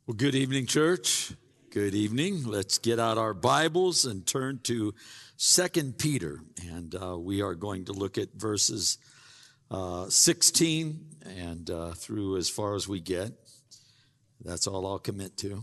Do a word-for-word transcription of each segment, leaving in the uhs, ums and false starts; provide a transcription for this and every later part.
Well, good evening, church. Good evening. Let's get out our Bibles and turn to Second Peter. And uh, we are going to look at verses uh, sixteen and uh, through as far as we get. That's all I'll commit to.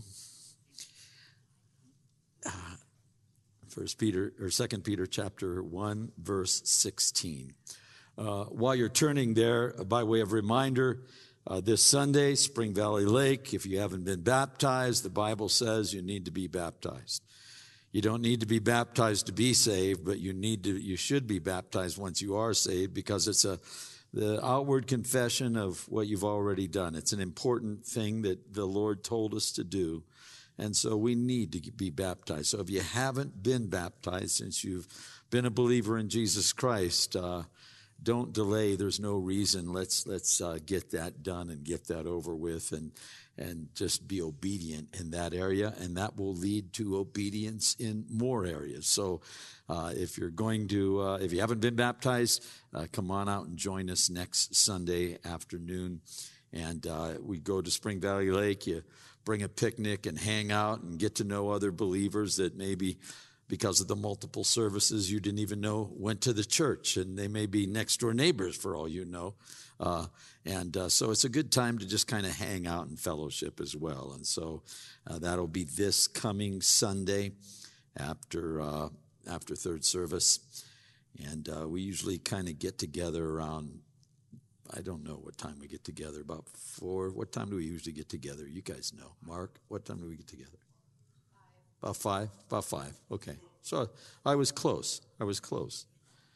Uh, First Peter or Second Peter chapter one, verse sixteen. Uh, while you're turning there, by way of reminder, Uh, this Sunday, Spring Valley Lake, if you haven't been baptized, the Bible says you need to be baptized. You don't need to be baptized to be saved, but you need to, you should be baptized once you are saved, because it's a the outward confession of what you've already done. It's an important thing that the Lord told us to do, and so we need to be baptized. So if you haven't been baptized since you've been a believer in Jesus Christ, uh, don't delay. There's no reason. Let's let's uh, get that done and get that over with, and and just be obedient in that area, and that will lead to obedience in more areas. So, uh, if you're going to, uh, if you haven't been baptized, uh, come on out and join us next Sunday afternoon, and uh, we go to Spring Valley Lake. You bring a picnic and hang out and get to know other believers that maybe, because of the multiple services, you didn't even know went to the church, and they may be next door neighbors for all you know. Uh, and uh, so it's a good time to just kind of hang out and fellowship as well. And so uh, that'll be this coming Sunday after uh, after third service. And uh, we usually kind of get together around, I don't know what time we get together, about four. What time do we usually get together? You guys know. Mark, what time do we get together? About five? About five. Okay. So I was close. I was close.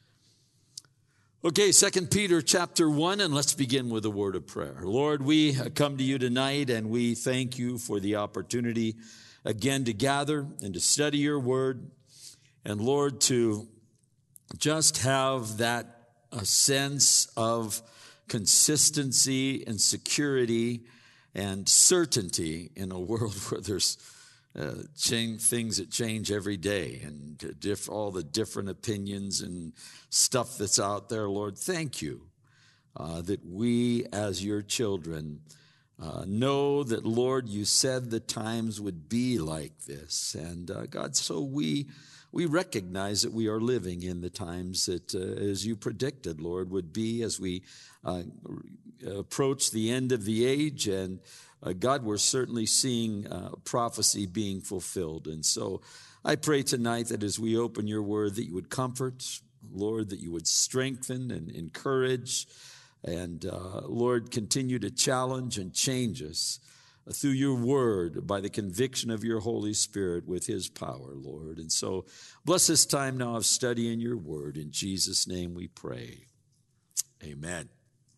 Okay, Second Peter chapter one, and let's begin with a word of prayer. Lord, we come to you tonight, and we thank you for the opportunity again to gather and to study your word. And Lord, to just have that a sense of consistency and security and certainty in a world where there's Uh, change, things that change every day, and diff, all the different opinions and stuff that's out there. Lord, thank you uh, that we as your children uh, know that, Lord, you said the times would be like this. And uh, God, so we we recognize that we are living in the times that, uh, as you predicted, Lord, would be as we uh, approach the end of the age. And Uh, God, we're certainly seeing uh, prophecy being fulfilled. And so I pray tonight that as we open your word, that you would comfort, Lord, that you would strengthen and encourage, and uh, Lord, continue to challenge and change us through your word by the conviction of your Holy Spirit with his power, Lord. And so bless this time now of studying your word. In Jesus' name we pray. Amen.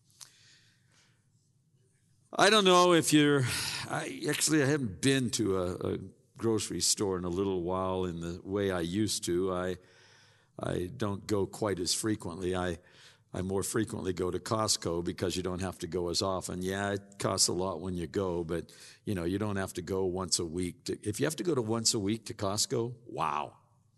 I don't know if you're, I, actually I haven't been to a, a grocery store in a little while in the way I used to. I I don't go quite as frequently. I, I more frequently go to Costco because you don't have to go as often. Yeah, it costs a lot when you go, but you know, you don't have to go once a week. To, if you have to go to once a week to Costco, wow.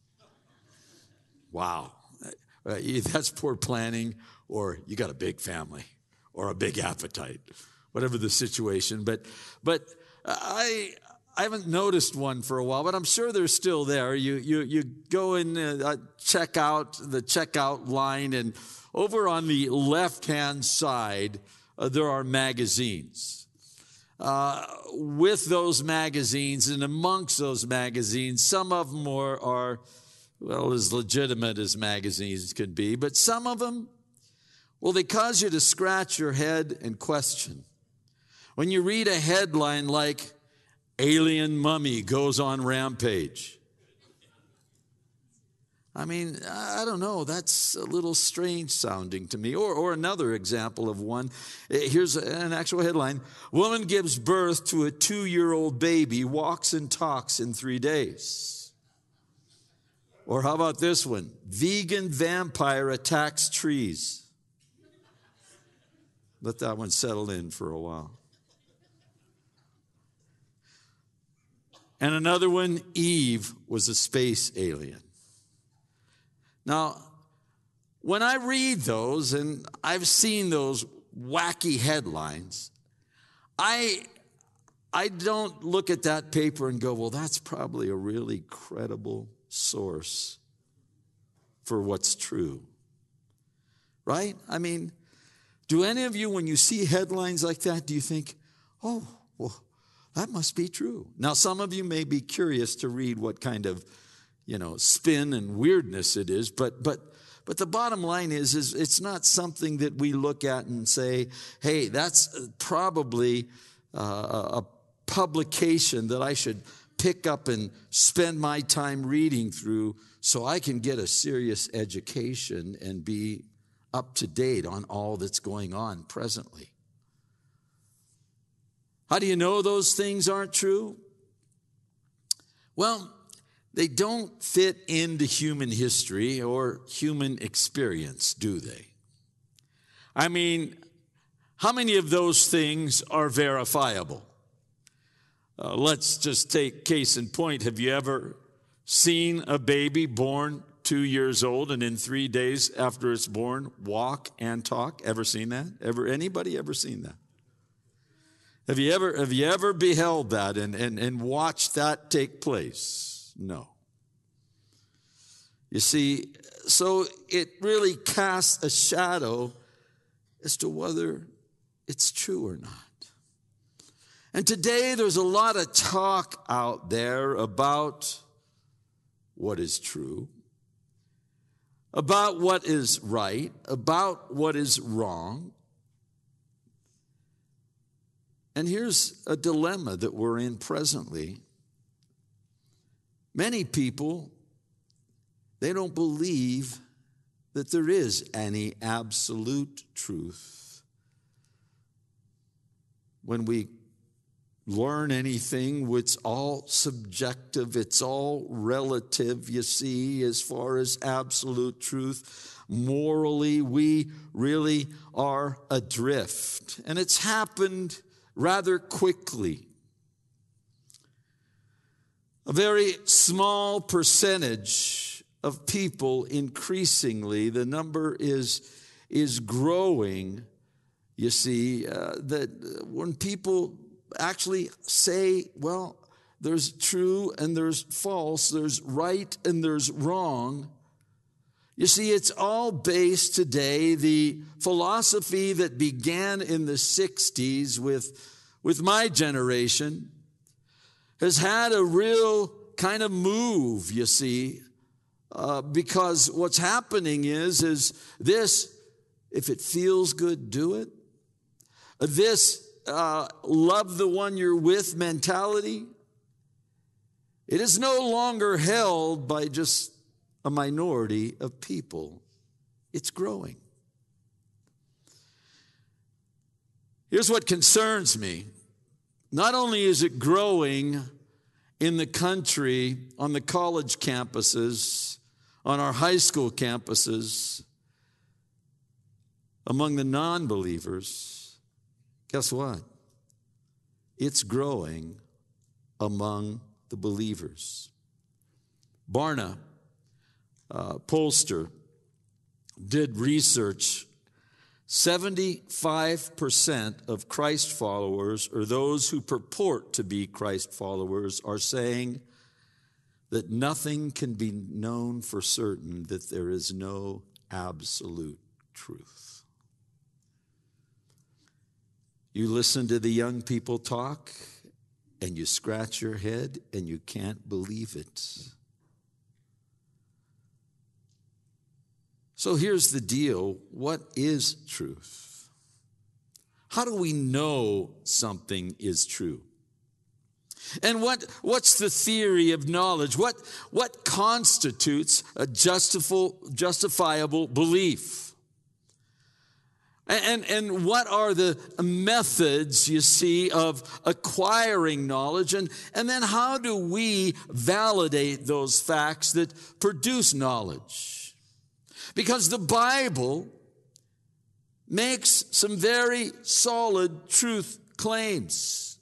Wow. Uh, that's poor planning, or you got a big family or a big appetite. Whatever the situation, but but I I haven't noticed one for a while, but I'm sure they're still there. You you you go in uh, check out the checkout line, and over on the left hand side uh, there are magazines. Uh, with those magazines, and amongst those magazines, some of them are, are well as legitimate as magazines could be, but some of them, well, they cause you to scratch your head and question. When you read a headline like, "Alien Mummy Goes on Rampage." I mean, I don't know, that's a little strange sounding to me. Or, or another example of one. Here's an actual headline. "Woman gives birth to a two-year-old baby, walks and talks in three days. Or how about this one? "Vegan vampire attacks trees." Let that one settle in for a while. And another one, "Eve was a space alien." Now, when I read those, and I've seen those wacky headlines, I I don't look at that paper and go, well, that's probably a really credible source for what's true. Right? I mean, do any of you, when you see headlines like that, do you think, oh, well, that must be true? Now, some of you may be curious to read what kind of, you know, spin and weirdness it is, but but but the bottom line is, is it's not something that we look at and say, hey, that's probably uh, a publication that I should pick up and spend my time reading through so I can get a serious education and be up to date on all that's going on presently. How do you know those things aren't true? Well, they don't fit into human history or human experience, do they? I mean, how many of those things are verifiable? Uh, let's just take case in point. Have you ever seen a baby born two years old and in three days after it's born walk and talk? Ever seen that? Ever anybody ever seen that? Have you ever have you ever beheld that and, and, and watched that take place? No. You see, so it really casts a shadow as to whether it's true or not. And today there's a lot of talk out there about what is true, about what is right, about what is wrong. And here's a dilemma that we're in presently. Many people, they don't believe that there is any absolute truth. When we learn anything, it's all subjective, it's all relative, you see, as far as absolute truth. Morally, we really are adrift. And it's happened rather quickly. A very small percentage of people, increasingly, the number is, is growing, you see, uh, that when people actually say, well, there's true and there's false, there's right and there's wrong. You see, it's all based today, the philosophy that began in the sixties with, with my generation has had a real kind of move, you see, uh, because what's happening is, is this, if it feels good, do it. This uh, love the one you're with mentality, it is no longer held by just a minority of people. It's growing. Here's what concerns me. Not only is it growing in the country, on the college campuses, on our high school campuses, among the non-believers, guess what? It's growing among the believers. Barna uh, pollster did research. seventy-five percent of Christ followers, or those who purport to be Christ followers, are saying that nothing can be known for certain, that there is no absolute truth. You listen to the young people talk, and you scratch your head, and you can't believe it. So here's the deal. What is truth? How do we know something is true? And what, what's the theory of knowledge? What, what constitutes a justifiable, justifiable belief? And, and, and what are the methods, you see, of acquiring knowledge? And, and then how do we validate those facts that produce knowledge? Because the Bible makes some very solid truth claims.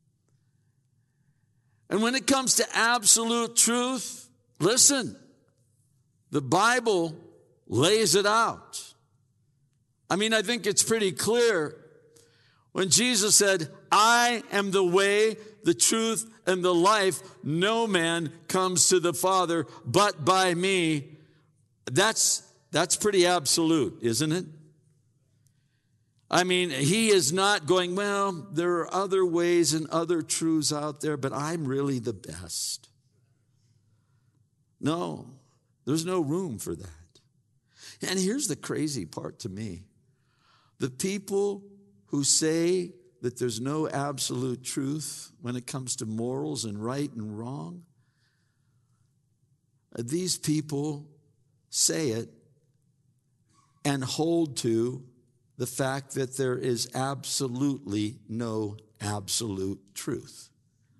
And when it comes to absolute truth, listen, the Bible lays it out. I mean, I think it's pretty clear when Jesus said, I am the way, the truth, and the life. No man comes to the Father but by me. That's, that's pretty absolute, isn't it? I mean, he is not going, well, there are other ways and other truths out there, but I'm really the best. No, there's no room for that. And here's the crazy part to me. The people who say that there's no absolute truth when it comes to morals and right and wrong, these people say it and hold to the fact that there is absolutely no absolute truth.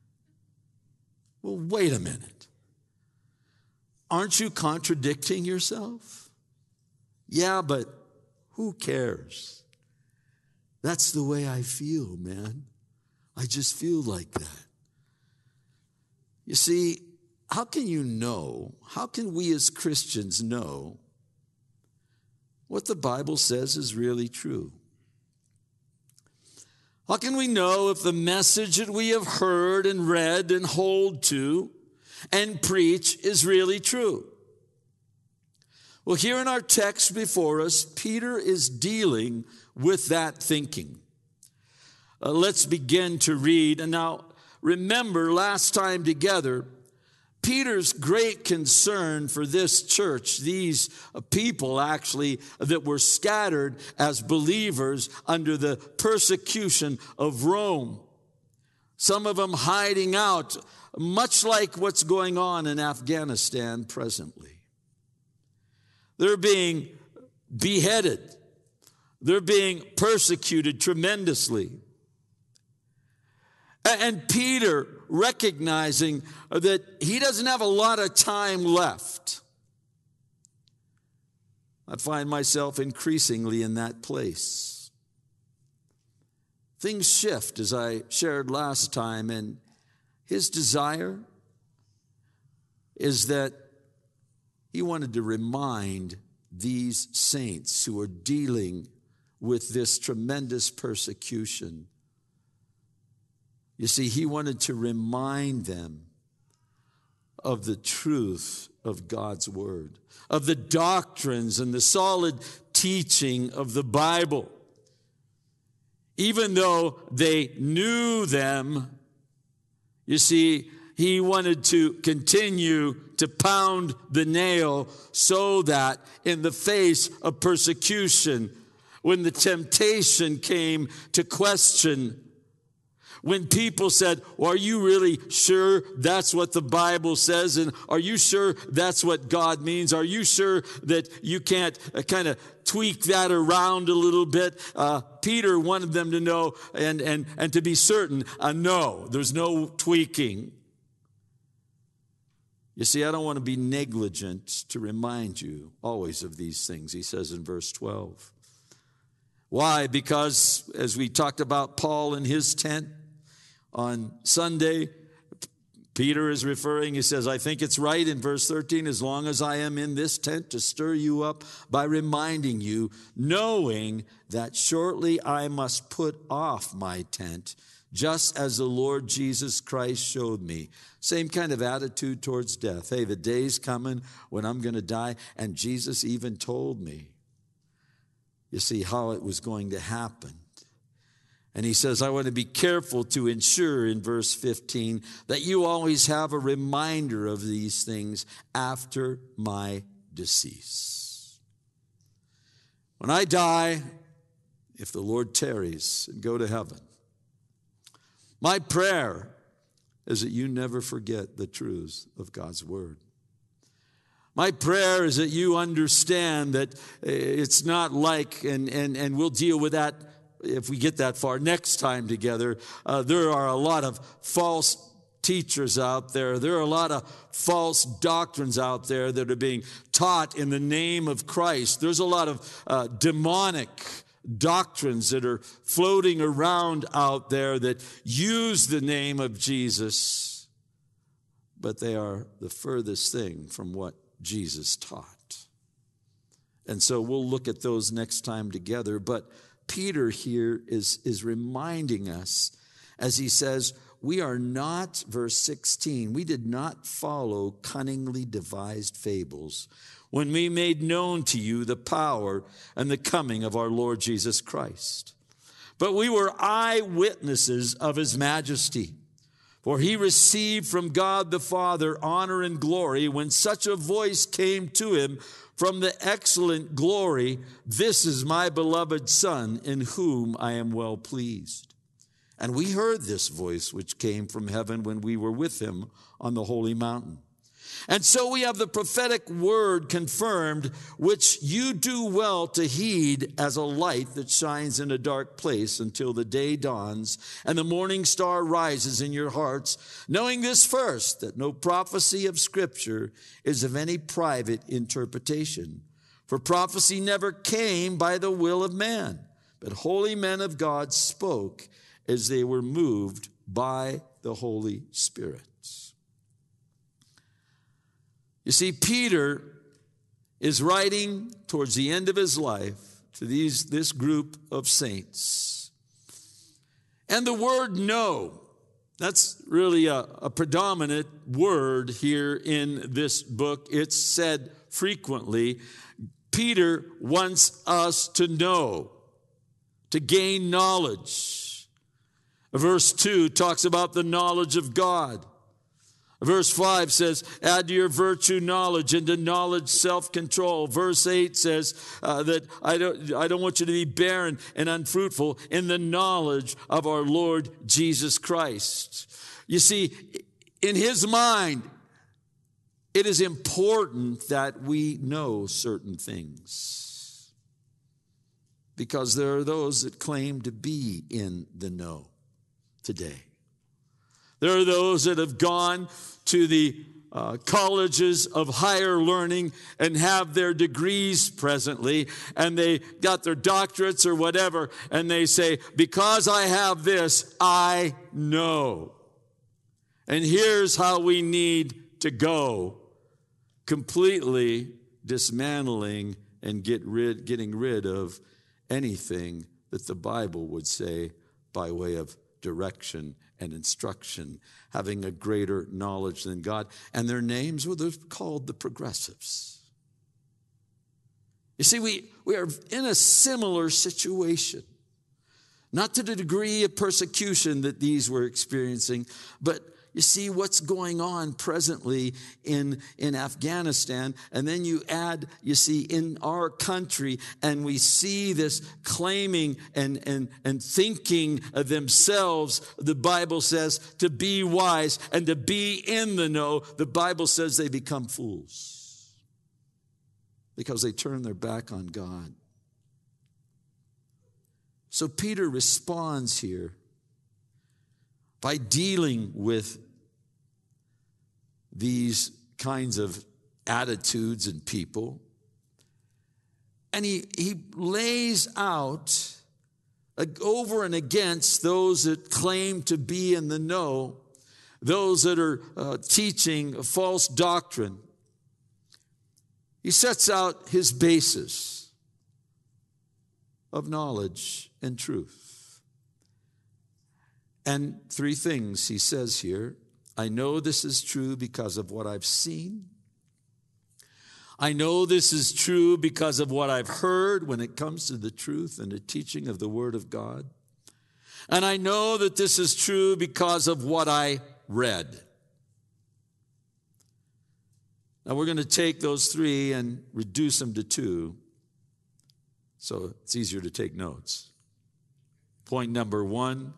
Well, wait a minute. Aren't you contradicting yourself? Yeah, but who cares? That's the way I feel, man. I just feel like that. You see, how can you know, how can we as Christians know what the Bible says is really true? How can we know if the message that we have heard and read and hold to and preach is really true? Well, here in our text before us, Peter is dealing with that thinking. Uh, let's begin to read. And now, remember last time together, Peter's great concern for this church, these people actually that were scattered as believers under the persecution of Rome. Some of them hiding out, much like what's going on in Afghanistan presently. They're being beheaded. They're being persecuted tremendously. And Peter, recognizing that he doesn't have a lot of time left, I find myself increasingly in that place. Things shift, as I shared last time, and his desire is that he wanted to remind these saints who are dealing with this tremendous persecution. You see, he wanted to remind them of the truth of God's word, of the doctrines and the solid teaching of the Bible. Even though they knew them, you see, he wanted to continue to pound the nail so that in the face of persecution, when the temptation came to question, when people said, well, are you really sure that's what the Bible says? And are you sure that's what God means? Are you sure that you can't uh, kind of tweak that around a little bit? Uh, Peter wanted them to know and, and, and to be certain, uh, no, there's no tweaking. You see, I don't want to be negligent to remind you always of these things, he says in verse twelve. Why? Because as we talked about Paul in his tent, on Sunday, Peter is referring, he says, I think it's right in verse thirteen, as long as I am in this tent to stir you up by reminding you, knowing that shortly I must put off my tent, just as the Lord Jesus Christ showed me. Same kind of attitude towards death. Hey, the day's coming when I'm going to die, and Jesus even told me, you see, how it was going to happen. And he says, I want to be careful to ensure in verse fifteen that you always have a reminder of these things after my decease. When I die, if the Lord tarries and go to heaven, my prayer is that you never forget the truths of God's word. My prayer is that you understand that it's not like, and, and, and we'll deal with that if we get that far next time together. Uh, there are a lot of false teachers out there. There are a lot of false doctrines out there that are being taught in the name of Christ. There's a lot of uh, demonic doctrines that are floating around out there that use the name of Jesus, but they are the furthest thing from what Jesus taught. And so we'll look at those next time together. But Peter here is, is reminding us as he says, we are not, verse sixteen, we did not follow cunningly devised fables when we made known to you the power and the coming of our Lord Jesus Christ. But we were eyewitnesses of his majesty. For he received from God the Father honor and glory when such a voice came to him from the excellent glory, "This is my beloved Son, in whom I am well pleased." And we heard this voice which came from heaven when we were with him on the holy mountain. And so we have the prophetic word confirmed, which you do well to heed as a light that shines in a dark place until the day dawns and the morning star rises in your hearts, knowing this first, that no prophecy of Scripture is of any private interpretation. For prophecy never came by the will of man, but holy men of God spoke as they were moved by the Holy Spirit. You see, Peter is writing towards the end of his life to these, this group of saints. And the word know, that's really a, a predominant word here in this book. It's said frequently. Peter wants us to know, to gain knowledge. Verse two talks about the knowledge of God. Verse five says, add to your virtue knowledge, and to knowledge self-control. Verse eight says uh, that I don't, I don't want you to be barren and unfruitful in the knowledge of our Lord Jesus Christ. You see, in his mind, it is important that we know certain things, because there are those that claim to be in the know today. There are those that have gone to the uh, colleges of higher learning and have their degrees presently, and they got their doctorates or whatever, and they say, because I have this, I know. And here's how we need to go, completely dismantling and get rid, getting rid of anything that the Bible would say by way of direction and instruction, having a greater knowledge than God. And their names were called the progressives. You see, we, we are in a similar situation. Not to the degree of persecution that these were experiencing, but you see what's going on presently in, in Afghanistan, and then you add, you see, in our country, and we see this claiming and, and, and thinking of themselves, the Bible says, to be wise and to be in the know. The Bible says they become fools because they turn their back on God. So Peter responds here by dealing with these kinds of attitudes and people. And he, he lays out uh, over and against those that claim to be in the know, those that are uh, teaching a false doctrine. He sets out his basis of knowledge and truth. And three things he says here. I know this is true because of what I've seen. I know this is true because of what I've heard when it comes to the truth and the teaching of the Word of God. And I know that this is true because of what I read. Now we're going to take those three and reduce them to two, so it's easier to take notes. Point number one,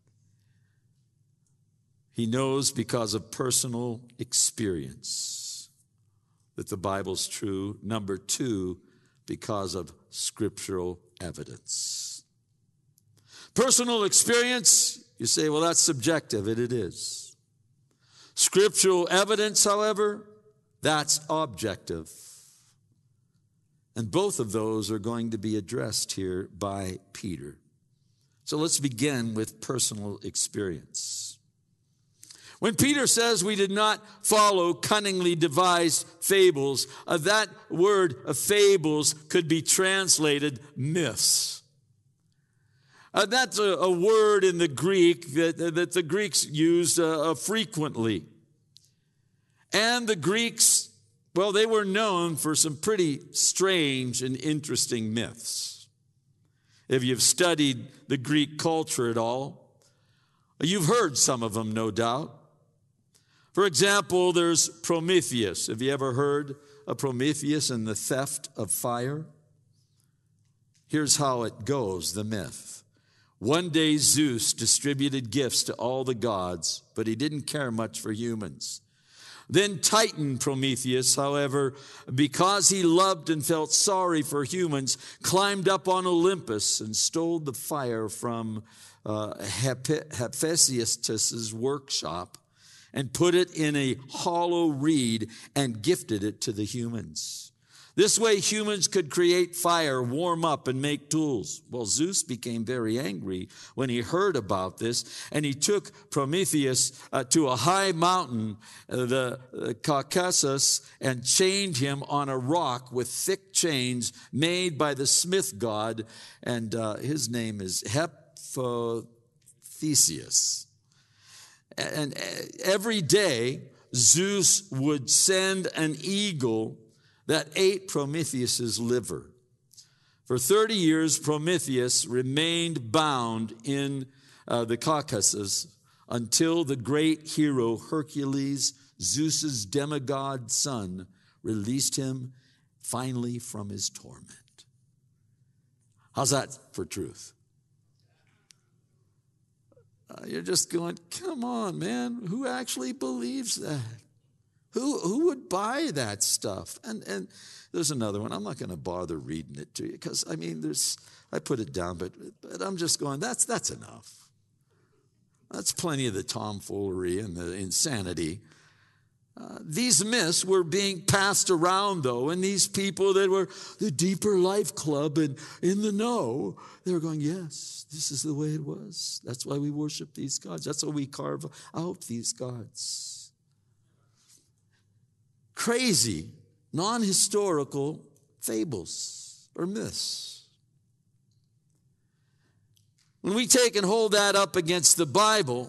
he knows because of personal experience that the Bible's true. Number two, because of scriptural evidence. Personal experience, you say, well, that's subjective, and it is. Scriptural evidence, however, that's objective. And both of those are going to be addressed here by Peter. So let's begin with personal experience. When Peter says we did not follow cunningly devised fables, uh, that word uh, fables could be translated myths. Uh, that's a, a word in the Greek that, that the Greeks used uh, frequently. And the Greeks, well, they were known for some pretty strange and interesting myths. If you've studied the Greek culture at all, you've heard some of them, no doubt. For example, there's Prometheus. Have you ever heard of Prometheus and the theft of fire? Here's how it goes, the myth. One day Zeus distributed gifts to all the gods, but he didn't care much for humans. Then Titan Prometheus, however, because he loved and felt sorry for humans, climbed up on Olympus and stole the fire from uh, Hephaestus' workshop and put it in a hollow reed and gifted it to the humans. This way humans could create fire, warm up, and make tools. Well, Zeus became very angry when he heard about this, and he took Prometheus uh, to a high mountain, uh, the uh, Caucasus, and chained him on a rock with thick chains made by the smith god, and uh, his name is Hephaestus. And every day, Zeus would send an eagle that ate Prometheus' liver. For thirty years, Prometheus remained bound in uh, the Caucasus until the great hero Hercules, Zeus's demigod son, released him finally from his torment. How's that for truth? Uh, you're just going, come on, man. Who actually believes that? Who who would buy that stuff? And and there's another one. I'm not going to bother reading it to you because, I mean, there's I put it down, but, but I'm just going, that's that's enough. That's plenty of the tomfoolery and the insanity. Uh, these myths were being passed around, though, and these people that were the Deeper Life Club and in the know, they were going, yes, this is the way it was. That's why we worship these gods. That's why we carve out these gods. Crazy, non-historical fables or myths. When we take and hold that up against the Bible,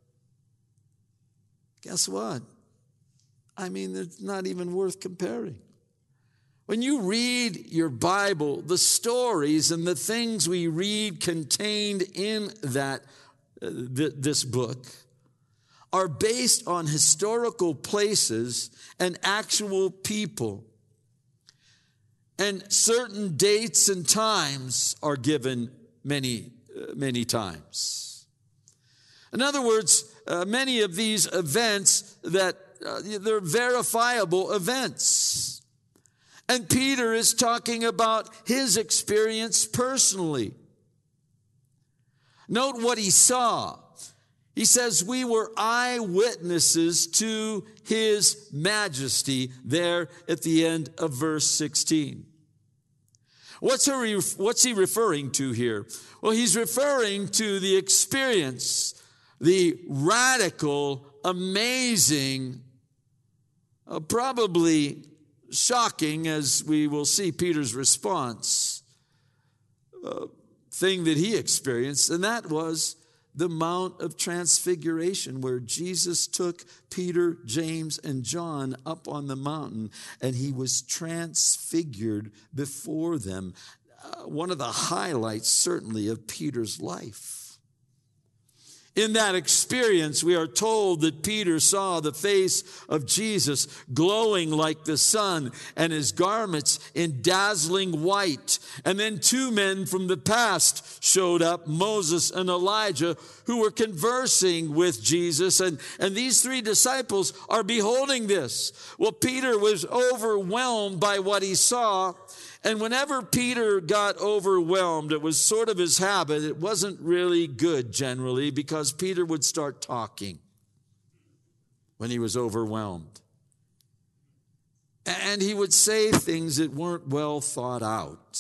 guess what? I mean, it's not even worth comparing. When you read your Bible, the stories and the things we read contained in that uh, th- this book are based on historical places and actual people. And certain dates and times are given many, uh, many times. In other words, uh, many of these events that uh, they're verifiable events. And Peter is talking about his experience personally. Note what he saw. He says, we were eyewitnesses to his majesty there at the end of verse sixteen. What's he, what's he referring to here? Well, he's referring to the experience, the radical, amazing, uh, probably shocking, as we will see Peter's response, uh, thing that he experienced, and that was the Mount of Transfiguration, where Jesus took Peter, James, and John up on the mountain, and he was transfigured before them. Uh, one of the highlights, certainly, of Peter's life. In that experience, we are told that Peter saw the face of Jesus glowing like the sun and his garments in dazzling white. And then two men from the past showed up, Moses and Elijah, who were conversing with Jesus. And, and these three disciples are beholding this. Well, Peter was overwhelmed by what he saw. And whenever Peter got overwhelmed, it was sort of his habit. It wasn't really good generally, because Peter would start talking when he was overwhelmed. And he would say things that weren't well thought out.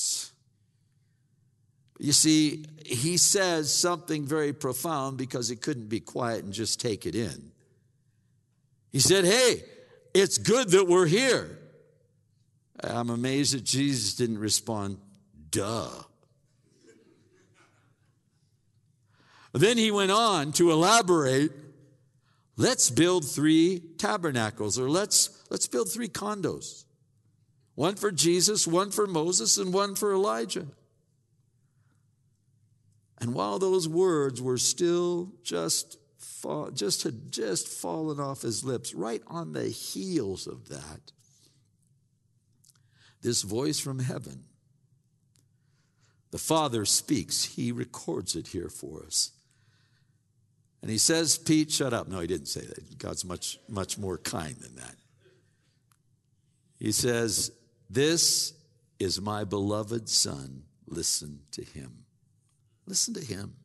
You see, he says something very profound because he couldn't be quiet and just take it in. He said, hey, it's good that we're here. I'm amazed that Jesus didn't respond, duh. Then he went on to elaborate, let's build three tabernacles, or let's, let's build three condos. One for Jesus, one for Moses, and one for Elijah. And while those words were still just, fall, just had just fallen off his lips, right on the heels of that, this voice from heaven, the Father speaks. He records it here for us. And he says, Pete, shut up. No, he didn't say that. God's much, much more kind than that. He says, this is my beloved Son. Listen to him. Listen to him.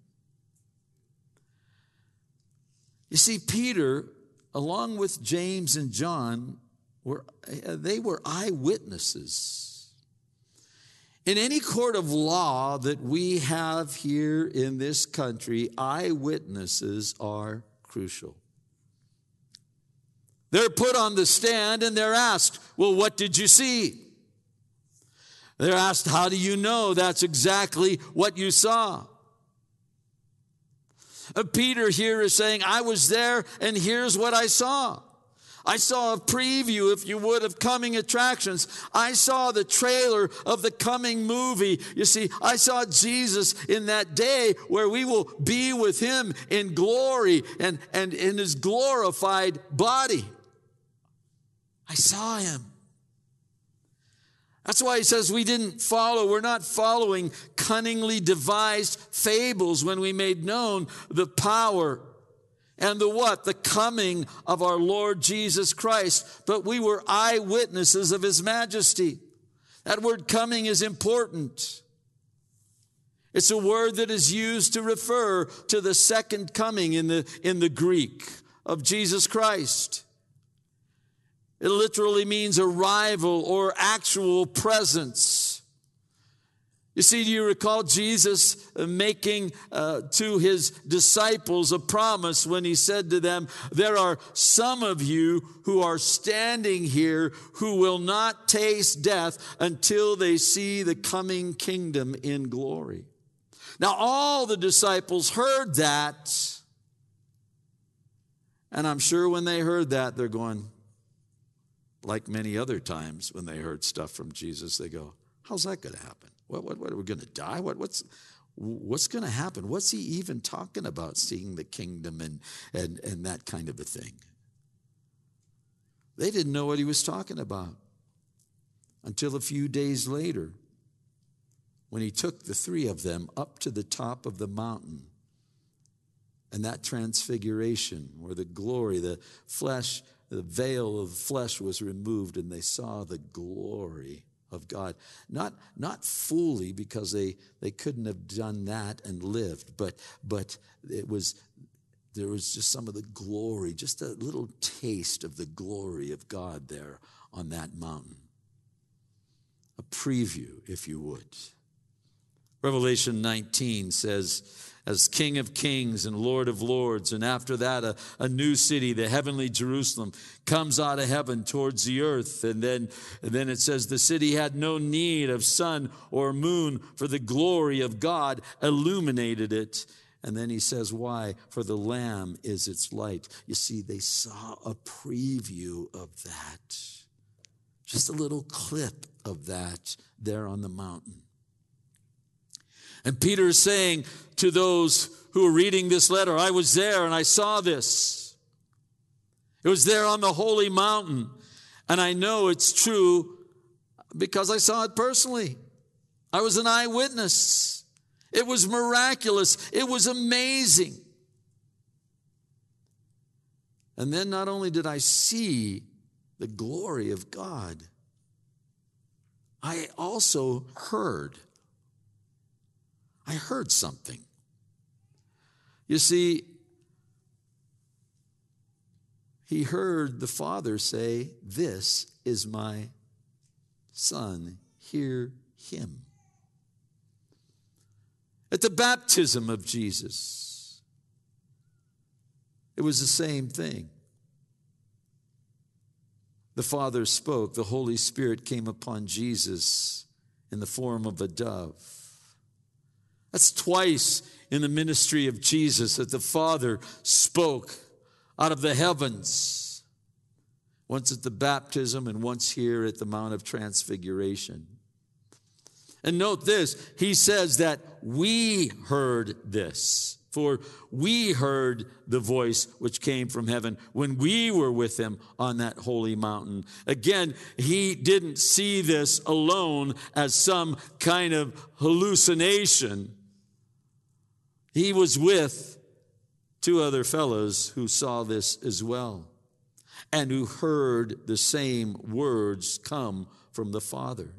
You see, Peter, along with James and John, were they were eyewitnesses. In any court of law that we have here in this country, eyewitnesses are crucial. They're put on the stand and they're asked, well, what did you see? They're asked, how do you know that's exactly what you saw? Uh, Peter here is saying, I was there and here's what I saw. I saw a preview, if you would, of coming attractions. I saw the trailer of the coming movie. You see, I saw Jesus in that day where we will be with him in glory and, and in his glorified body. I saw him. That's why he says we didn't follow, we're not following cunningly devised fables when we made known the power and the what? The coming of our Lord Jesus Christ. But we were eyewitnesses of his majesty. That word coming is important. It's a word that is used to refer to the second coming in the, in the Greek of Jesus Christ. It literally means arrival or actual presence. You see, do you recall Jesus making uh, to his disciples a promise when he said to them, there are some of you who are standing here who will not taste death until they see the coming kingdom in glory. Now, all the disciples heard that. And I'm sure when they heard that, they're going, like many other times when they heard stuff from Jesus, they go, how's that going to happen? What, what, what are we going to die? What, what's what's going to happen? What's he even talking about, seeing the kingdom and, and, and that kind of a thing? They didn't know what he was talking about until a few days later when he took the three of them up to the top of the mountain. And that transfiguration where the glory, the flesh, the veil of flesh was removed and they saw the glory of God. Not, not fully, because they, they couldn't have done that and lived, but, but it was, there was just some of the glory, just a little taste of the glory of God there on that mountain. A preview, if you would. Revelation nineteen says, as King of Kings and Lord of Lords, and after that a, a new city, the heavenly Jerusalem, comes out of heaven towards the earth. And then, and then it says the city had no need of sun or moon, for the glory of God illuminated it. And then he says, why? For the Lamb is its light. You see, they saw a preview of that. Just a little clip of that there on the mountain. And Peter is saying to those who are reading this letter, I was there and I saw this. It was there on the holy mountain. And I know it's true because I saw it personally. I was an eyewitness. It was miraculous. It was amazing. And then not only did I see the glory of God, I also heard. I heard something. You see, he heard the Father say, this is my Son, hear him. At the baptism of Jesus, it was the same thing. The Father spoke, the Holy Spirit came upon Jesus in the form of a dove. That's twice in the ministry of Jesus that the Father spoke out of the heavens. Once at the baptism and once here at the Mount of Transfiguration. And note this, he says that we heard this. For we heard the voice which came from heaven when we were with him on that holy mountain. Again, he didn't see this alone as some kind of hallucination. He was with two other fellows who saw this as well and who heard the same words come from the Father.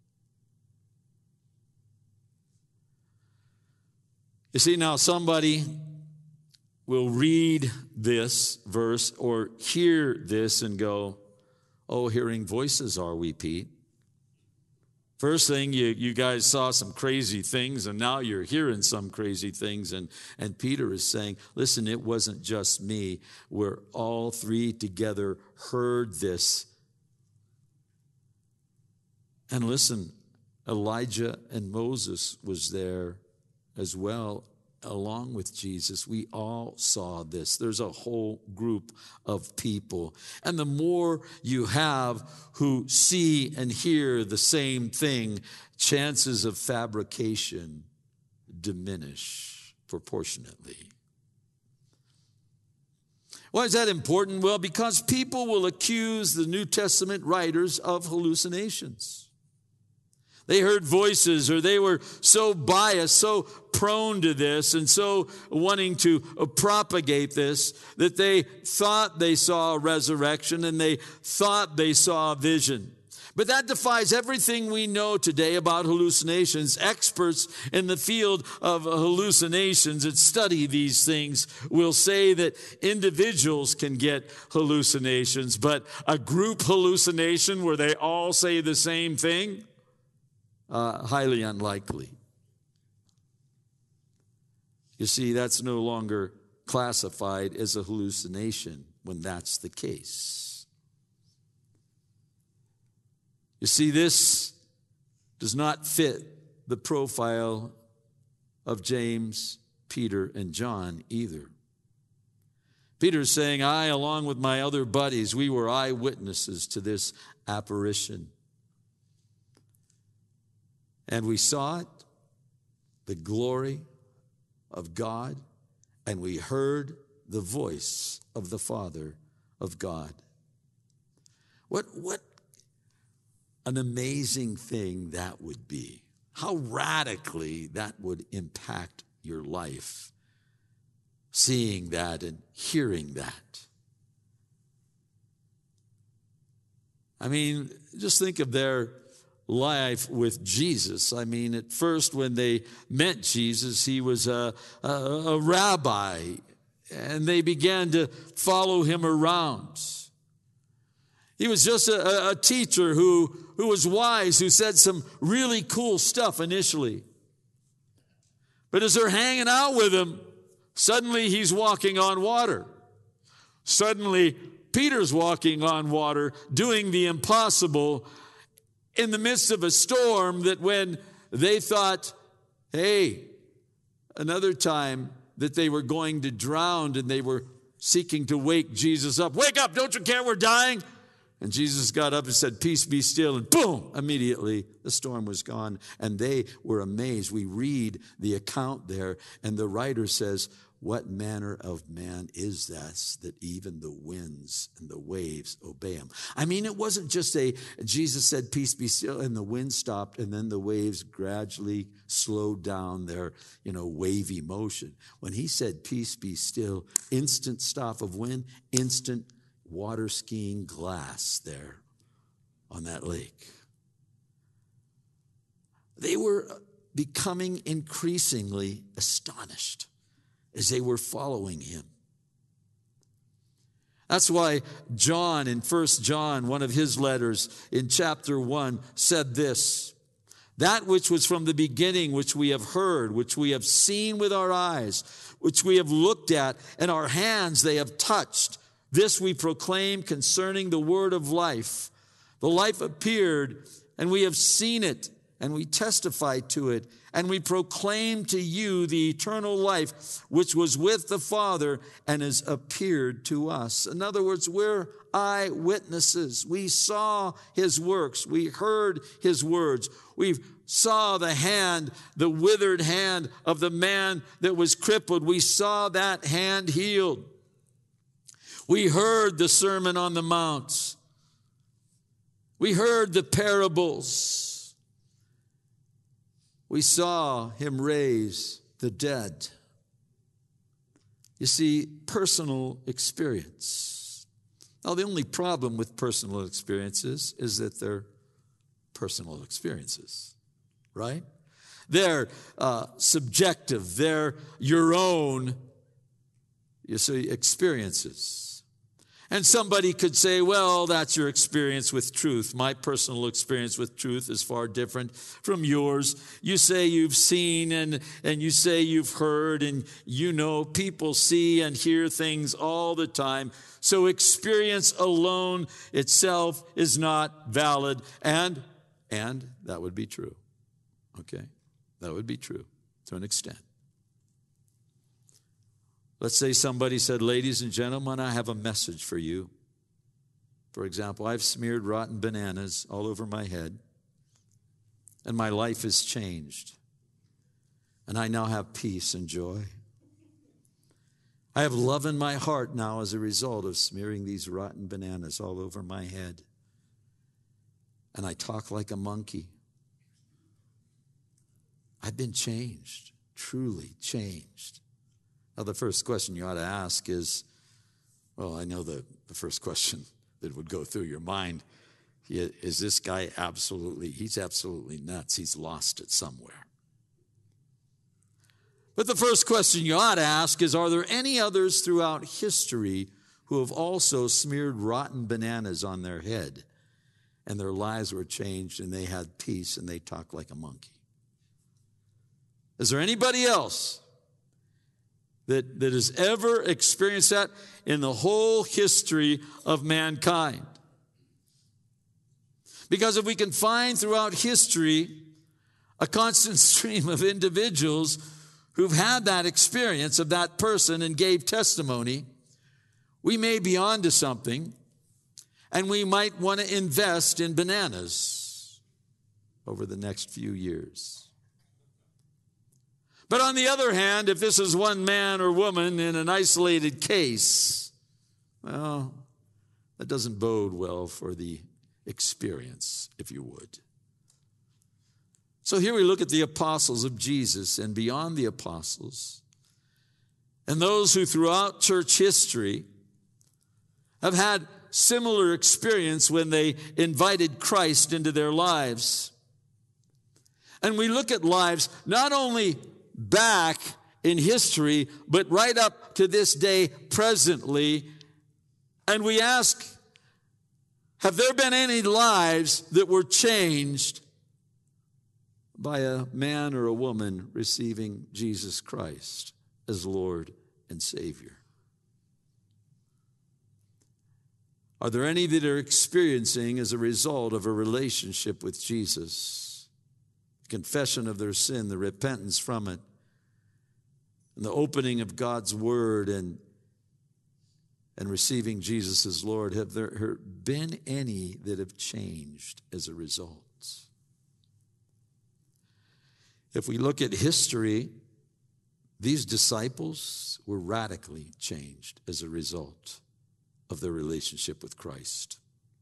You see, now somebody will read this verse or hear this and go, oh, hearing voices are we, Pete? First thing, you, you guys saw some crazy things, and now you're hearing some crazy things. And, and Peter is saying, listen, it wasn't just me. We're all three together heard this. And listen, Elijah and Moses was there as well, along with Jesus. We all saw this. There's a whole group of people. And the more you have who see and hear the same thing, chances of fabrication diminish proportionately. Why is that important? Well, because people will accuse the New Testament writers of hallucinations. They heard voices, or they were so biased, so prone to this, and so wanting to propagate this, that they thought they saw a resurrection and they thought they saw a vision. But that defies everything we know today about hallucinations. Experts in the field of hallucinations that study these things will say that individuals can get hallucinations, but a group hallucination where they all say the same thing, Uh, highly unlikely. You see, that's no longer classified as a hallucination when that's the case. You see, this does not fit the profile of James, Peter, and John either. Peter's saying, I, along with my other buddies, we were eyewitnesses to this apparition. And we saw it, the glory of God, and we heard the voice of the Father of God. What, what an amazing thing that would be. How radically that would impact your life, seeing that and hearing that. I mean, just think of their life with Jesus. I mean, at first when they met Jesus, he was a, a, a rabbi, and they began to follow him around. He was just a, a teacher who, who was wise, who said some really cool stuff initially. But as they're hanging out with him, suddenly he's walking on water. Suddenly Peter's walking on water, doing the impossible, in the midst of a storm that when they thought, hey, another time that they were going to drown and they were seeking to wake Jesus up. Wake up, don't you care we're dying? And Jesus got up and said, peace be still. And boom, immediately the storm was gone. And they were amazed. We read the account there, and the writer says, what manner of man is this that even the winds and the waves obey him? I mean, it wasn't just a, Jesus said, peace be still, and the wind stopped, and then the waves gradually slowed down their, you know, wavy motion. When he said, peace be still, instant stop of wind, instant water skiing glass there on that lake. They were becoming increasingly astonished as they were following him. That's why John, in First John, one of his letters in chapter one, said this, that which was from the beginning, which we have heard, which we have seen with our eyes, which we have looked at, and our hands they have touched, this we proclaim concerning the word of life. The life appeared, and we have seen it, and we testify to it, and we proclaim to you the eternal life which was with the Father and has appeared to us. In other words, we're eyewitnesses. We saw his works. We heard his words. We saw the hand, the withered hand of the man that was crippled. We saw that hand healed. We heard the Sermon on the Mount. We heard the parables. We saw him raise the dead. You see, personal experience. Now, the only problem with personal experiences is that they're personal experiences, right? They're uh, subjective. They're your own, you see, experiences. And somebody could say, well, that's your experience with truth. My personal experience with truth is far different from yours. You say you've seen and, and you say you've heard, and you know people see and hear things all the time. So experience alone itself is not valid. And, and that would be true. Okay? That would be true to an extent. Let's say somebody said, ladies and gentlemen, I have a message for you. For example, I've smeared rotten bananas all over my head, and my life has changed, and I now have peace and joy. I have love in my heart now as a result of smearing these rotten bananas all over my head, and I talk like a monkey. I've been changed, truly changed. Now, the first question you ought to ask is, well, I know the, the first question that would go through your mind, is this guy absolutely, he's absolutely nuts. He's lost it somewhere. But the first question you ought to ask is, are there any others throughout history who have also smeared rotten bananas on their head and their lives were changed and they had peace and they talk like a monkey? Is there anybody else that, that has ever experienced that in the whole history of mankind? Because if we can find throughout history a constant stream of individuals who've had that experience of that person and gave testimony, we may be on to something, and we might want to invest in bananas over the next few years. But on the other hand, if this is one man or woman in an isolated case, well, that doesn't bode well for the experience, if you would. So here we look at the apostles of Jesus and beyond the apostles, and those who throughout church history have had similar experience when they invited Christ into their lives. And we look at lives not only back in history, but right up to this day presently. And we ask, have there been any lives that were changed by a man or a woman receiving Jesus Christ as Lord and Savior? Are there any that are experiencing as a result of a relationship with Jesus, confession of their sin, the repentance from it, and the opening of God's Word and, and receiving Jesus as Lord? Have there been any that have changed as a result? If we look at history, these disciples were radically changed as a result of their relationship with Christ.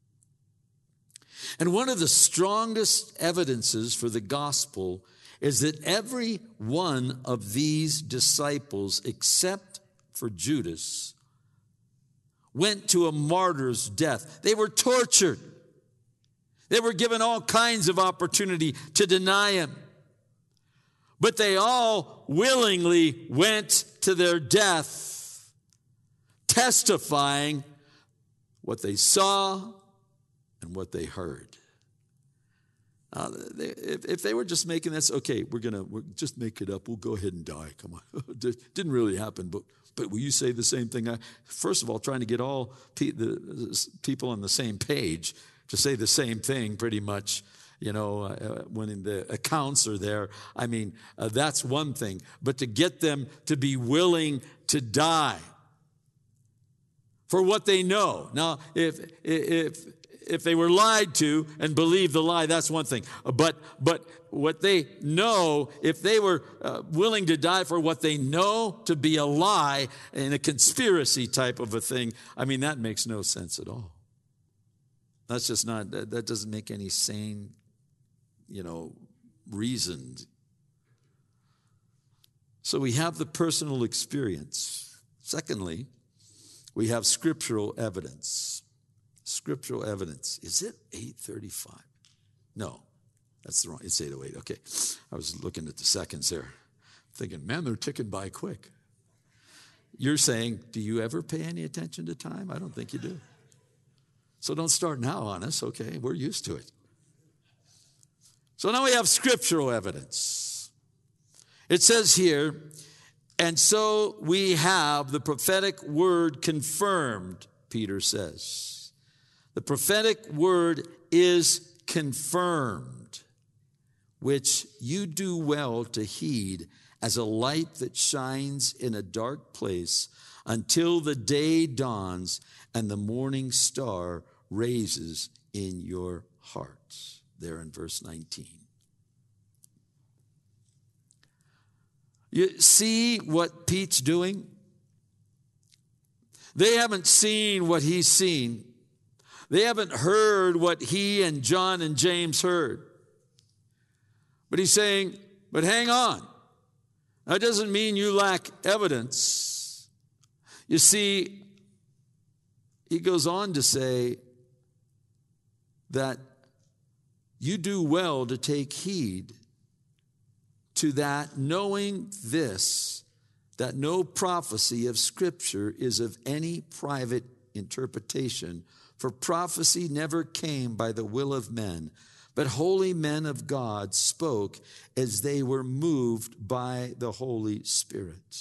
And one of the strongest evidences for the gospel is that every one of these disciples, except for Judas, went to a martyr's death. They were tortured. They were given all kinds of opportunity to deny him. But they all willingly went to their death, testifying what they saw and what they heard. Uh, they, if, if they were just making this, okay, we're going to just make it up. We'll go ahead and die. Come on. It didn't really happen, but but will you say the same thing? I, first of all, trying to get all pe- the people on the same page to say the same thing pretty much you know, uh, when the accounts are there. I mean, uh, that's one thing. But to get them to be willing to die for what they know. Now, if if if they were lied to and believed the lie, that's one thing. But but what they know, if they were uh, willing to die for what they know to be a lie and a conspiracy type of a thing, I mean, that makes no sense at all. That's just not, that, that doesn't make any sane, you know, reason. So we have the personal experience. Secondly, we have scriptural evidence. Scriptural evidence. Is it eight thirty-five? No, that's the wrong. It's eight oh eight. Okay. I was looking at the seconds there, thinking, man, they're ticking by quick. You're saying, do you ever pay any attention to time? I don't think you do. So don't start now on us, okay? We're used to it. So now we have scriptural evidence. It says here, and so we have the prophetic word confirmed, Peter says. The prophetic word is confirmed, which you do well to heed as a light that shines in a dark place until the day dawns and the morning star raises in your hearts. There in verse nineteen. You see what Pete's doing? They haven't seen what he's seen. They haven't heard what he and John and James heard. But he's saying, but hang on. That doesn't mean you lack evidence. You see, he goes on to say that you do well to take heed to that, knowing this, that no prophecy of Scripture is of any private interpretation. For prophecy never came by the will of men, but holy men of God spoke as they were moved by the Holy Spirit.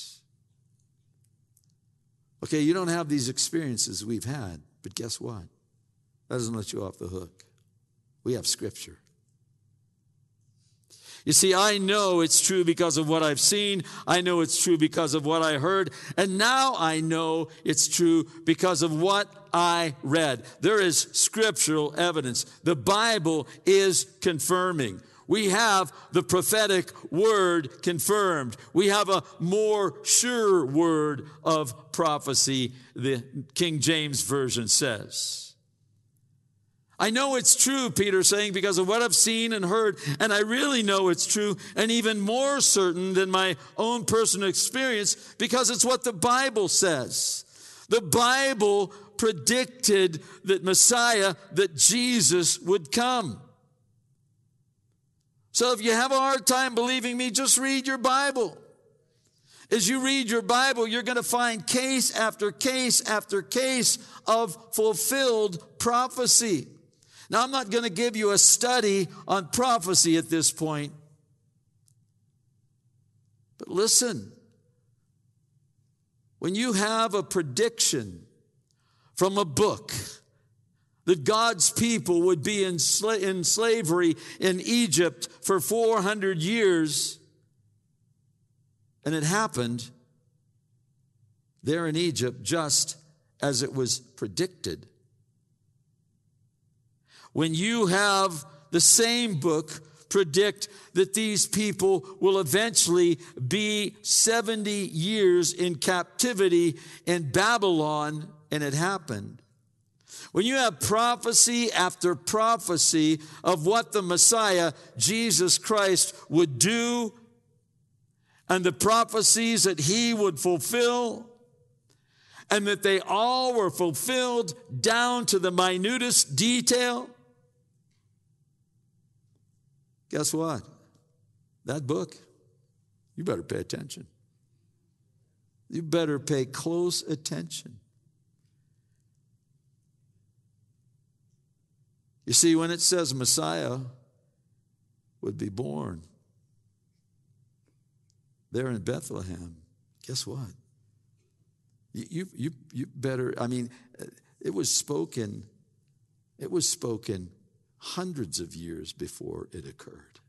Okay, you don't have these experiences we've had, but guess what? That doesn't let you off the hook. We have Scripture. You see, I know it's true because of what I've seen. I know it's true because of what I heard. And now I know it's true because of what I read. There is scriptural evidence. The Bible is confirming. We have the prophetic word confirmed. We have a more sure word of prophecy, the King James Version says. I know it's true, Peter's saying, because of what I've seen and heard, and I really know it's true, and even more certain than my own personal experience, because it's what the Bible says. The Bible predicted that Messiah, that Jesus would come. So if you have a hard time believing me, just read your Bible. As you read your Bible, you're going to find case after case after case of fulfilled prophecy. Now, I'm not going to give you a study on prophecy at this point. But listen, when you have a prediction from a book that God's people would be in, sla- in slavery in Egypt for four hundred years, and it happened there in Egypt just as it was predicted. When you have the same book predict that these people will eventually be seventy years in captivity in Babylon, and it happened. When you have prophecy after prophecy of what the Messiah, Jesus Christ, would do, and the prophecies that he would fulfill, and that they all were fulfilled down to the minutest detail, guess what? That book, you better pay attention. You better pay close attention. You see, when it says Messiah would be born there in Bethlehem, guess what? You, you, you, you better, I mean, it was spoken, it was spoken hundreds of years before it occurred.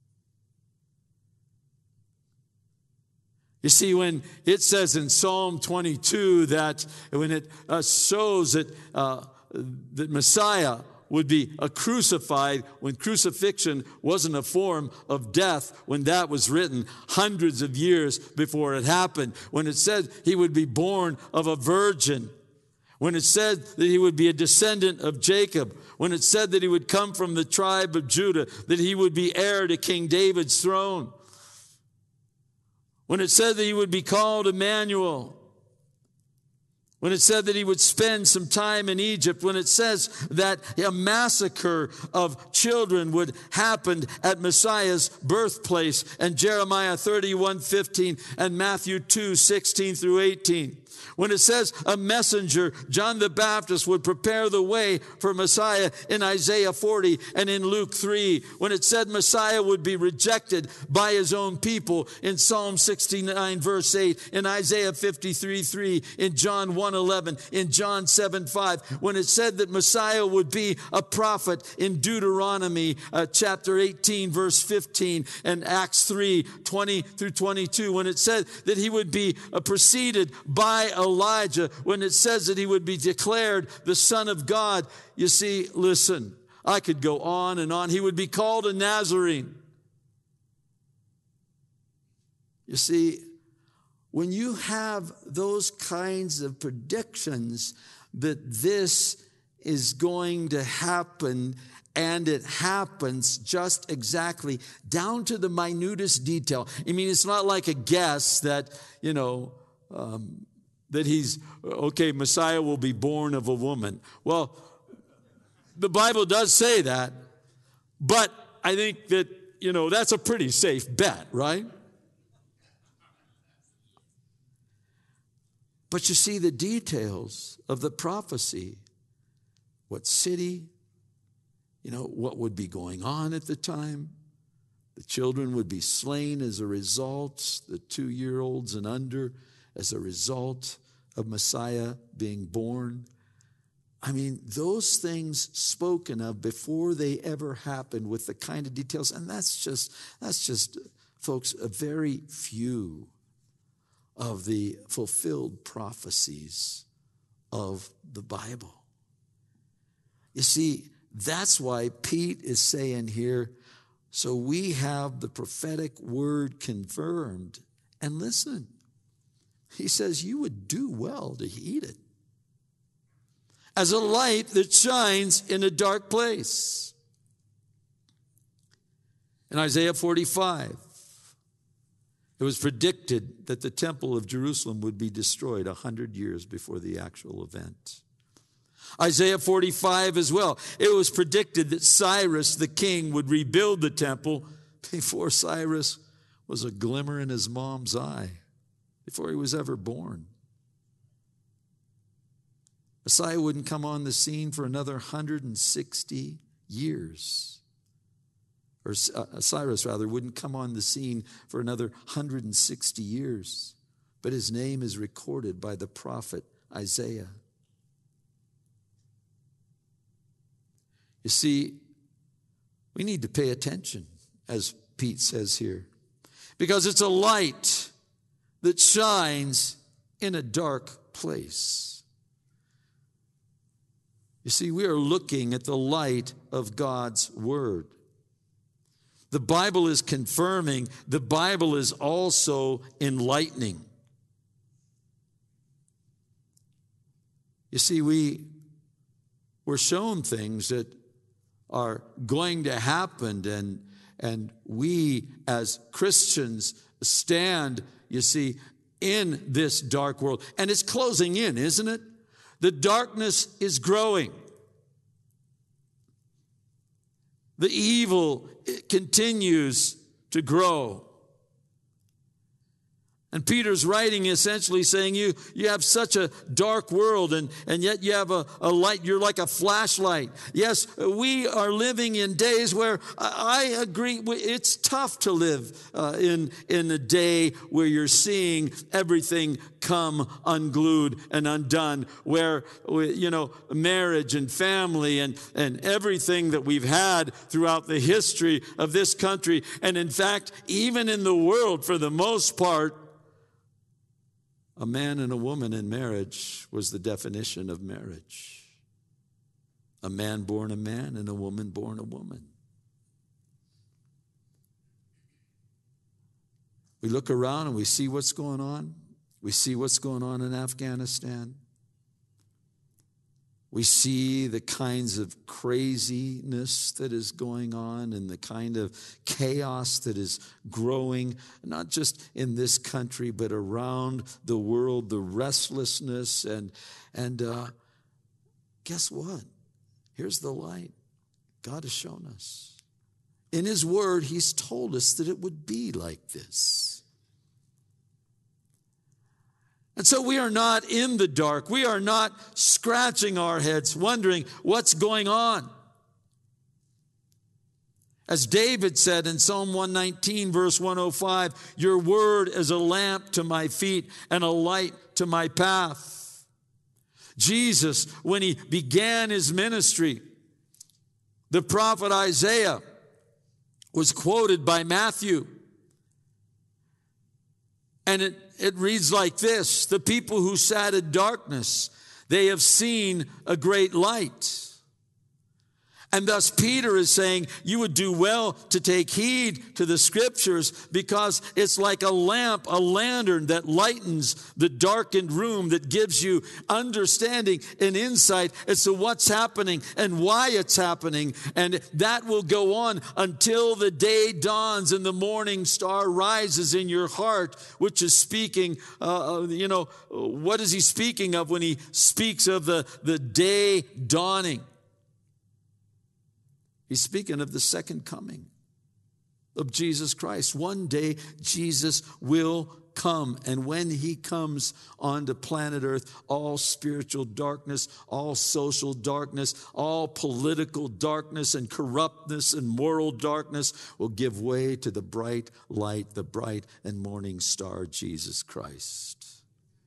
You see, when it says in Psalm twenty-two that when it uh, shows that, uh, that Messiah would be a crucified, when crucifixion wasn't a form of death, when that was written hundreds of years before it happened, when it said he would be born of a virgin, when it said that he would be a descendant of Jacob, when it said that he would come from the tribe of Judah, that he would be heir to King David's throne, when it said that he would be called Emmanuel, when it said that he would spend some time in Egypt, when it says that a massacre of children would happen at Messiah's birthplace, and Jeremiah thirty-one fifteen and Matthew two sixteen through eighteen. When it says a messenger, John the Baptist, would prepare the way for Messiah in Isaiah forty and in Luke three. When it said Messiah would be rejected by his own people in Psalm sixty-nine verse eight, in Isaiah fifty-three three, in John one eleven, in John seven five. When it said that Messiah would be a prophet in Deuteronomy uh, chapter eighteen verse fifteen and Acts three twenty through twenty-two. When it said that he would be uh, preceded by Elijah, when it says that he would be declared the Son of God. You see, listen, I could go on and on. He would be called a Nazarene. You see, when you have those kinds of predictions that this is going to happen, and it happens just exactly down to the minutest detail. I mean, it's not like a guess that, you know, um, that he's, okay, Messiah will be born of a woman. Well, the Bible does say that, but I think that, you know, that's a pretty safe bet, right? But you see the details of the prophecy, what city, you know, what would be going on at the time. The children would be slain as a result, the two-year-olds and under, as a result of Messiah being born. I mean, those things spoken of before they ever happened with the kind of details, and that's just, that's just, folks, a very few of the fulfilled prophecies of the Bible. You see, that's why Pete is saying here, so we have the prophetic word confirmed. And listen, he says you would do well to heed it as a light that shines in a dark place. In Isaiah forty-five, it was predicted that the temple of Jerusalem would be destroyed a hundred years before the actual event. Isaiah forty-five as well, it was predicted that Cyrus the king would rebuild the temple before Cyrus was a glimmer in his mom's eye, before he was ever born. Messiah wouldn't come on the scene for another one hundred sixty years. Or uh, Cyrus, rather, wouldn't come on the scene for another one hundred sixty years. But his name is recorded by the prophet Isaiah. You see, we need to pay attention, as Pete says here, because it's a light that shines in a dark place. You see, we are looking at the light of God's word. The Bible is confirming. The Bible is also enlightening. You see, we were shown things that are going to happen, and, and we as Christians stand, you see, in this dark world. And it's closing in, isn't it? The darkness is growing. The evil continues to grow. And Peter's writing essentially saying you, you have such a dark world and, and yet you have a, a light. You're like a flashlight. Yes, we are living in days where I, I agree it's tough to live uh, in, in a day where you're seeing everything come unglued and undone, where, you know, marriage and family and, and everything that we've had throughout the history of this country. And in fact, even in the world, for the most part, a man and a woman in marriage was the definition of marriage. A man born a man and a woman born a woman. We look around and we see what's going on. We see what's going on in Afghanistan. We see the kinds of craziness that is going on and the kind of chaos that is growing, not just in this country, but around the world, the restlessness. And, and uh, guess what? Here's the light. God has shown us. In His Word, He's told us that it would be like this. And so we are not in the dark. We are not scratching our heads, wondering what's going on. As David said in Psalm one nineteen, verse one oh five, your word is a lamp to my feet and a light to my path. Jesus, when He began His ministry, the prophet Isaiah was quoted by Matthew. And it, it reads like this: the people who sat in darkness, they have seen a great light. And thus Peter is saying you would do well to take heed to the scriptures, because it's like a lamp, a lantern that lightens the darkened room, that gives you understanding and insight as to what's happening and why it's happening. And that will go on until the day dawns and the morning star rises in your heart, which is speaking, uh, you know, what is he speaking of when he speaks of the, the day dawning? He's speaking of the second coming of Jesus Christ. One day, Jesus will come. And when He comes onto planet Earth, all spiritual darkness, all social darkness, all political darkness and corruptness and moral darkness will give way to the bright light, the bright and morning star, Jesus Christ.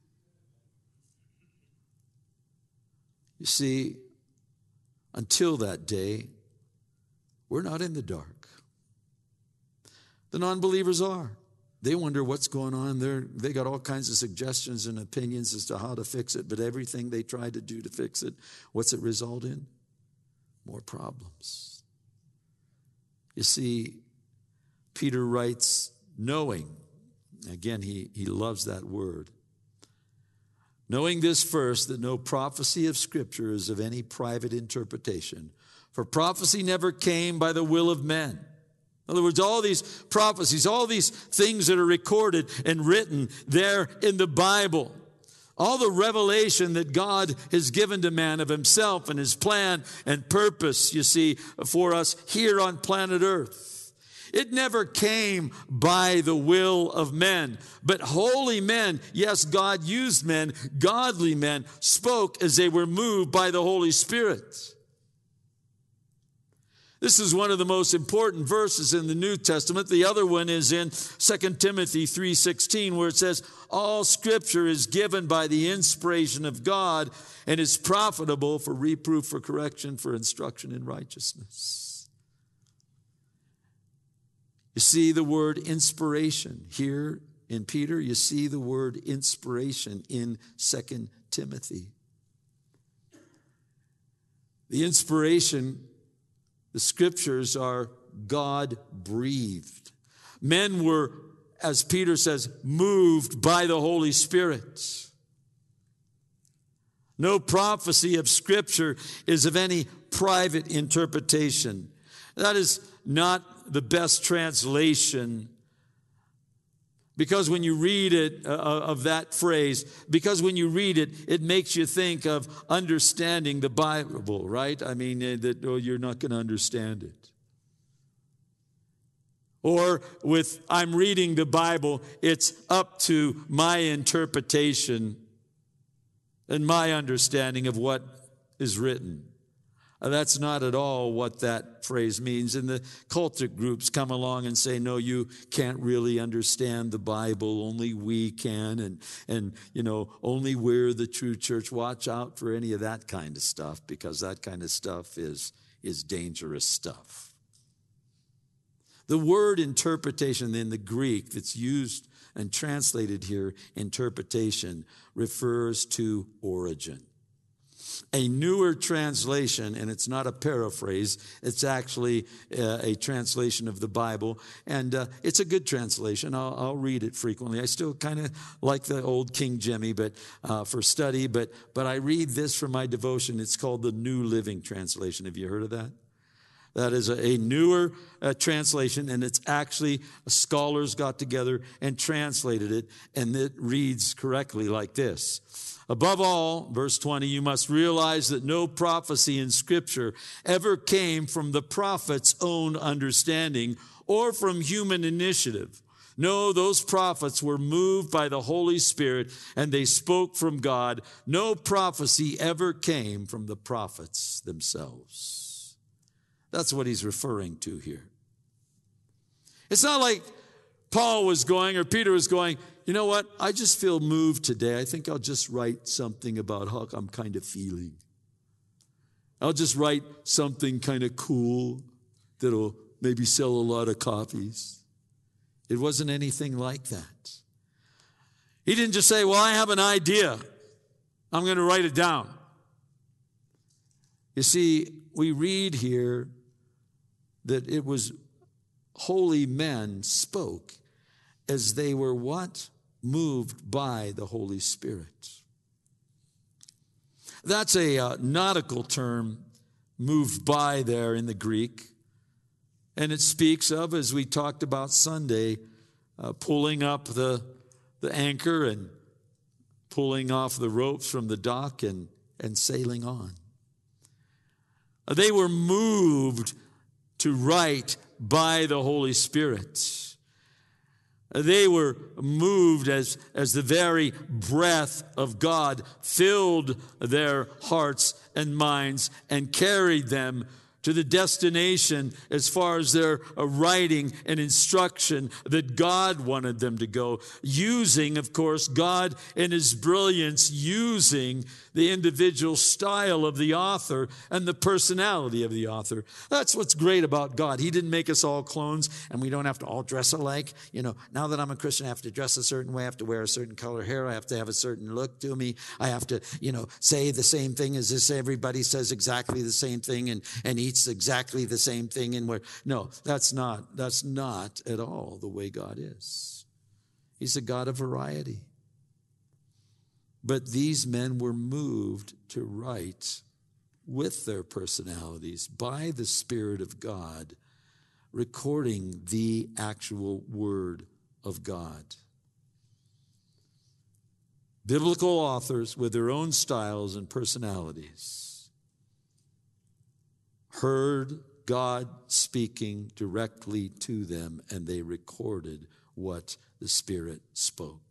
You see, until that day, we're not in the dark. The non-believers are. They wonder what's going on. They're, they got all kinds of suggestions and opinions as to how to fix it, but everything they try to do to fix it, what's it result in? More problems. You see, Peter writes, knowing. Again, he, he loves that word. Knowing this first, that no prophecy of Scripture is of any private interpretation. For prophecy never came by the will of men. In other words, all these prophecies, all these things that are recorded and written there in the Bible, all the revelation that God has given to man of Himself and His plan and purpose, you see, for us here on planet Earth, it never came by the will of men. But holy men, yes, God used men, godly men, spoke as they were moved by the Holy Spirit. This is one of the most important verses in the New Testament. The other one is in Second Timothy three sixteen, where it says, all Scripture is given by the inspiration of God and is profitable for reproof, for correction, for instruction in righteousness. You see the word inspiration here in Peter. You see the word inspiration in Second Timothy. The inspiration, the Scriptures are God-breathed. Men were, as Peter says, moved by the Holy Spirit. No prophecy of Scripture is of any private interpretation. That is not the best translation, because when you read it, uh, of that phrase, because when you read it, it makes you think of understanding the Bible, right? I mean, uh, that oh, you're not going to understand it. Or with, I'm reading the Bible, it's up to my interpretation and my understanding of what is written. That's not at all what that phrase means. And the cultic groups come along and say, no, you can't really understand the Bible. Only we can. And, and, you know, only we're the true church. Watch out for any of that kind of stuff, because that kind of stuff is, is dangerous stuff. The word interpretation in the Greek that's used and translated here, interpretation, refers to origin. A newer translation, and it's not a paraphrase, it's actually uh, a translation of the Bible, and uh, it's a good translation. I'll, I'll read it frequently. I still kind of like the old King Jimmy, but uh, for study, but but I read this for my devotion. It's called the New Living Translation. Have you heard of that? That is a, a newer uh, translation, and it's actually scholars got together and translated it, and it reads correctly like this. Above all, verse twenty, you must realize that no prophecy in Scripture ever came from the prophet's own understanding or from human initiative. No, those prophets were moved by the Holy Spirit, and they spoke from God. No prophecy ever came from the prophets themselves. That's what he's referring to here. It's not like Paul was going or Peter was going, you know what, I just feel moved today. I think I'll just write something about how I'm kind of feeling. I'll just write something kind of cool that'll maybe sell a lot of copies. It wasn't anything like that. He didn't just say, well, I have an idea. I'm going to write it down. You see, we read here that it was holy men spoke as they were what? Moved by the Holy Spirit. That's a uh, nautical term, moved by there in the Greek. And it speaks of, as we talked about Sunday, uh, pulling up the, the anchor and pulling off the ropes from the dock and, and sailing on. They were moved to write by the Holy Spirit. They were moved as, as the very breath of God filled their hearts and minds and carried them to the destination as far as their uh, writing and instruction that God wanted them to go. Using, of course, God in his brilliance, using the individual style of the author and the personality of the author. That's what's great about God. He didn't make us all clones, and we don't have to all dress alike. You know, now that I'm a Christian, I have to dress a certain way. I have to wear a certain color hair. I have to have a certain look to me. I have to, you know, say the same thing as this. Everybody says exactly the same thing and, and eats exactly the same thing. And where no, that's not, that's not at all the way God is. He's a God of variety. But these men were moved to write with their personalities by the Spirit of God, recording the actual Word of God. Biblical authors with their own styles and personalities heard God speaking directly to them, and they recorded what the Spirit spoke.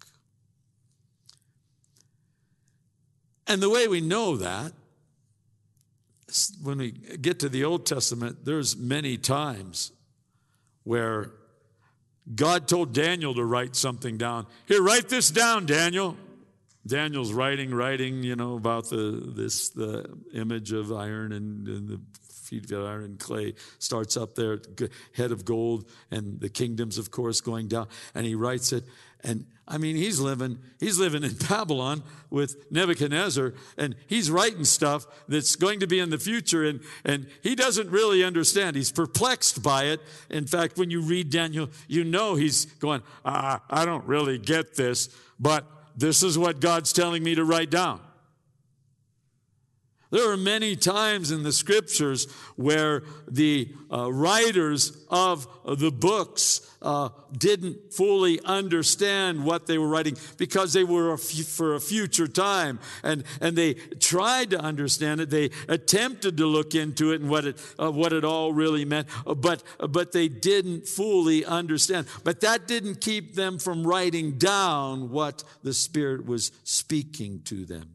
And the way we know that, when we get to the Old Testament, there's many times where God told Daniel to write something down. Here, write this down, Daniel. Daniel's writing, writing, you know, about the this the image of iron and, and the feet of iron and clay starts up there, head of gold, and the kingdoms, of course, going down. And he writes it. And I mean, he's living, he's living in Babylon with Nebuchadnezzar, and he's writing stuff that's going to be in the future, and, and he doesn't really understand. He's perplexed by it. In fact, when you read Daniel, you know he's going, ah, I don't really get this, but this is what God's telling me to write down. There are many times in the scriptures where the uh, writers of the books uh, didn't fully understand what they were writing because they were a f- for a future time. And, and they tried to understand it. They attempted to look into it and what it, uh, what it all really meant. But, but they didn't fully understand. But that didn't keep them from writing down what the Spirit was speaking to them.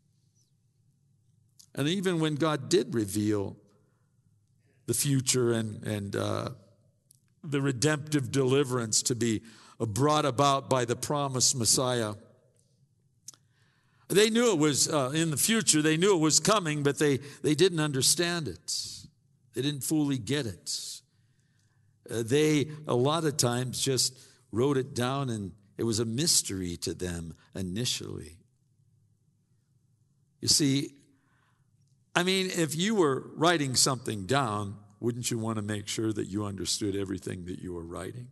And even when God did reveal the future and, and uh, the redemptive deliverance to be brought about by the promised Messiah, they knew it was uh, in the future. They knew it was coming, but they, they didn't understand it. They didn't fully get it. Uh, they, a lot of times, just wrote it down, and it was a mystery to them initially. You see, I mean, if you were writing something down, wouldn't you want to make sure that you understood everything that you were writing?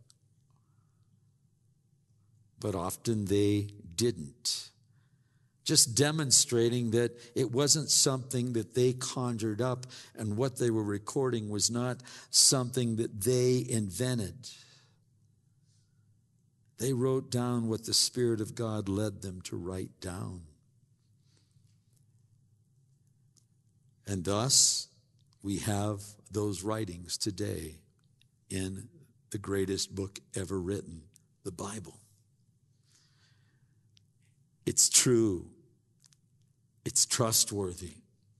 But often they didn't. Just demonstrating that it wasn't something that they conjured up, and what they were recording was not something that they invented. They wrote down what the Spirit of God led them to write down. And thus, we have those writings today in the greatest book ever written, the Bible. It's true. It's trustworthy.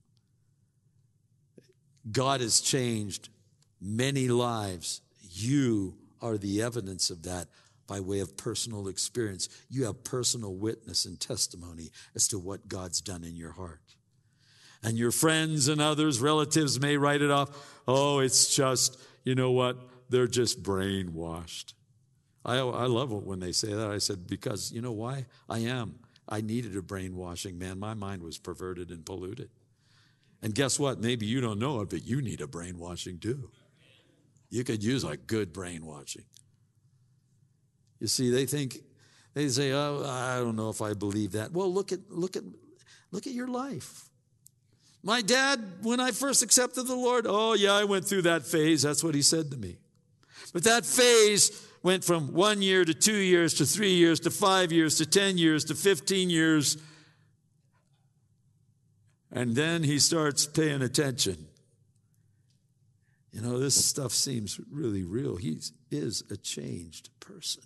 God has changed many lives. You are the evidence of that by way of personal experience. You have personal witness and testimony as to what God's done in your heart. And your friends and others, relatives may write it off. Oh, it's just, you know what? They're just brainwashed. I, I love it when they say that. I said, because you know why? I am. I needed a brainwashing, man. My mind was perverted and polluted. And guess what? Maybe you don't know it, but you need a brainwashing too. You could use a good brainwashing. You see, they think, they say, oh, I don't know if I believe that. Well, look at, look at, look at your life. My dad, when I first accepted the Lord, oh yeah, I went through that phase. That's what he said to me. But that phase went from one year to two years to three years to five years to ten years to fifteen years. And then he starts paying attention. You know, this stuff seems really real. He is a changed person.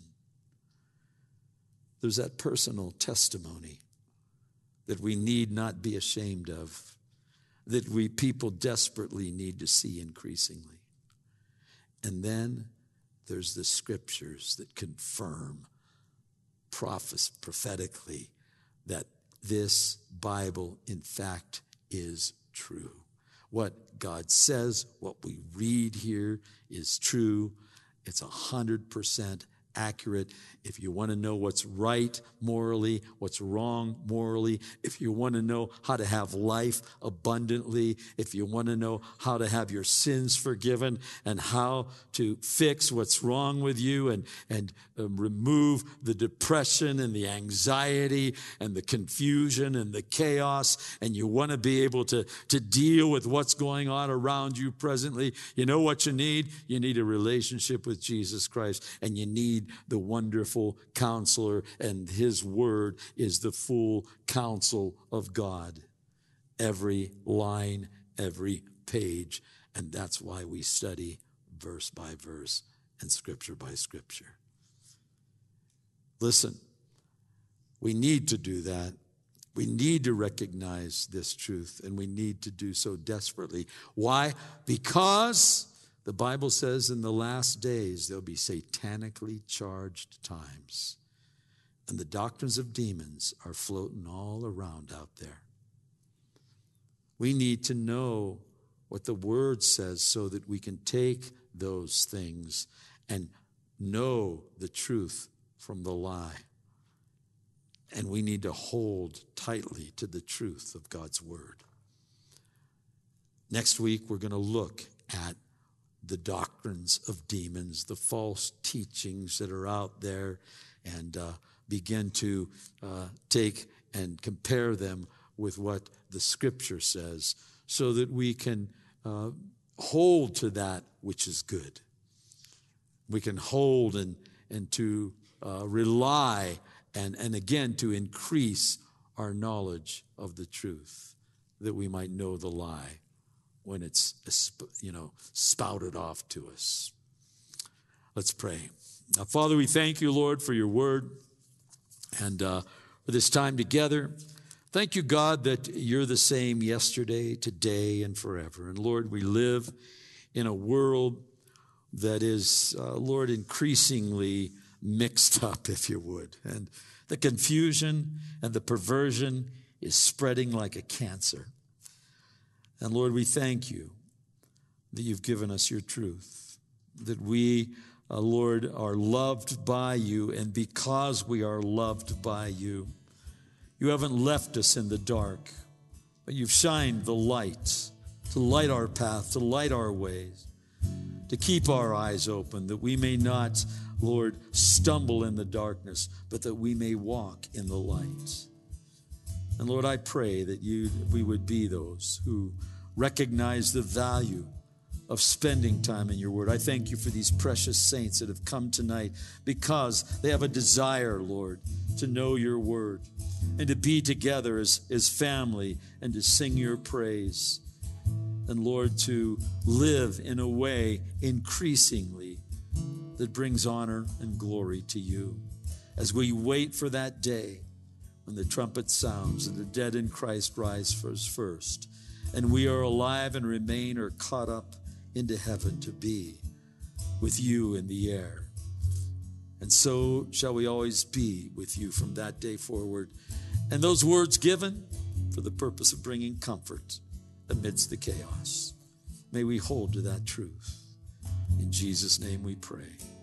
There's that personal testimony that we need not be ashamed of, that we people desperately need to see increasingly. And then there's the scriptures that confirm prophes- prophetically that this Bible, in fact, is true. What God says, what we read here is true. It's one hundred percent accurate. If you want to know what's right morally, what's wrong morally, if you want to know how to have life abundantly, if you want to know how to have your sins forgiven and how to fix what's wrong with you and, and um, remove the depression and the anxiety and the confusion and the chaos, and you want to be able to, to deal with what's going on around you presently, you know what you need? You need a relationship with Jesus Christ, and you need the wonderful Counselor, and his word is the full counsel of God. Every line, every page, and that's why we study verse by verse and scripture by scripture. Listen, we need to do that. We need to recognize this truth, and we need to do so desperately. Why? Because the Bible says in the last days there'll be satanically charged times. And the doctrines of demons are floating all around out there. We need to know what the Word says so that we can take those things and know the truth from the lie. And we need to hold tightly to the truth of God's Word. Next week, we're going to look at the doctrines of demons, the false teachings that are out there, and uh, begin to uh, take and compare them with what the Scripture says, so that we can uh, hold to that which is good. We can hold and, and to uh, rely and, and again to increase our knowledge of the truth, that we might know the lie when it's, you know, spouted off to us. Let's pray. Now, Father, we thank you, Lord, for your word and uh, for this time together. Thank you, God, that you're the same yesterday, today, and forever. And Lord, we live in a world that is, uh, Lord, increasingly mixed up, if you would. And the confusion and the perversion is spreading like a cancer. And Lord, we thank you that you've given us your truth, that we, uh, Lord, are loved by you, and because we are loved by you, you haven't left us in the dark, but you've shined the light to light our path, to light our ways, to keep our eyes open, that we may not, Lord, stumble in the darkness, but that we may walk in the light. And Lord, I pray that you, we would be those who recognize the value of spending time in your word. I thank you for these precious saints that have come tonight because they have a desire, Lord, to know your word and to be together as, as family and to sing your praise. And Lord, to live in a way increasingly that brings honor and glory to you. As we wait for that day when the trumpet sounds and the dead in Christ rise first, and we are alive and remain or caught up into heaven to be with you in the air. And so shall we always be with you from that day forward. And those words given for the purpose of bringing comfort amidst the chaos. May we hold to that truth. In Jesus' name we pray.